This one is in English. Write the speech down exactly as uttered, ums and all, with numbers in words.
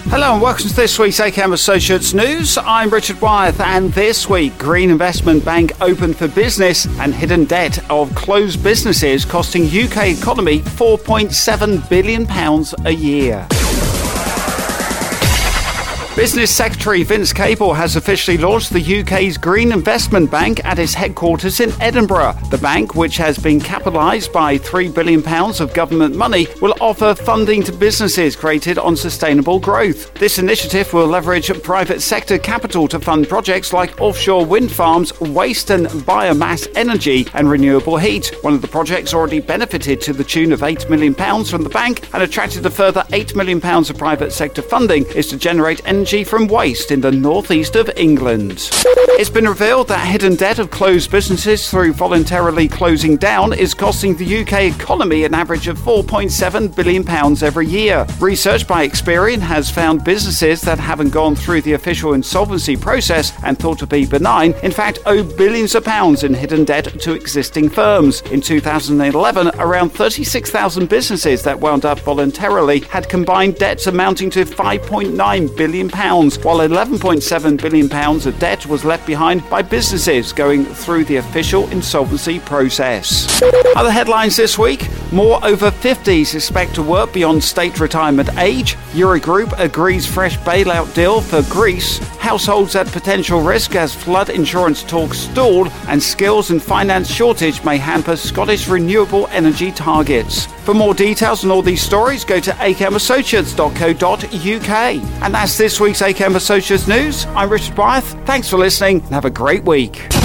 Hello and welcome to this week's A K M Associates News. I'm Richard Wyeth, and this week Green Investment Bank open for business and hidden debt of closed businesses costing U K economy four point seven billion pounds a year. Business Secretary Vince Cable has officially launched the U K's Green Investment Bank at its headquarters in Edinburgh. The bank, which has been capitalised by three billion pounds of government money, will offer funding to businesses created on sustainable growth. This initiative will leverage private sector capital to fund projects like offshore wind farms, waste and biomass energy and renewable heat. One of the projects already benefited to the tune of eight million pounds from the bank and attracted a further eight million pounds of private sector funding is to generate energy from waste in the northeast of England. It's been revealed that hidden debt of closed businesses through voluntarily closing down is costing the U K economy an average of four point seven billion pounds every year. Research by Experian has found businesses that haven't gone through the official insolvency process and thought to be benign, in fact, owe billions of pounds in hidden debt to existing firms. In two thousand eleven, around thirty-six thousand businesses that wound up voluntarily had combined debts amounting to five point nine billion pounds, while eleven point seven billion pounds of debt was left behind by businesses going through the official insolvency process. Other headlines this week: more over fifties expect to work beyond state retirement age. Eurogroup agrees fresh bailout deal for Greece. Households at potential risk as flood insurance talks stalled, and skills and finance shortage may hamper Scottish renewable energy targets. For more details on all these stories, go to a k m associates dot co dot u k. And that's this week's A K M Associates News. I'm Richard Wyeth. Thanks for listening and have a great week.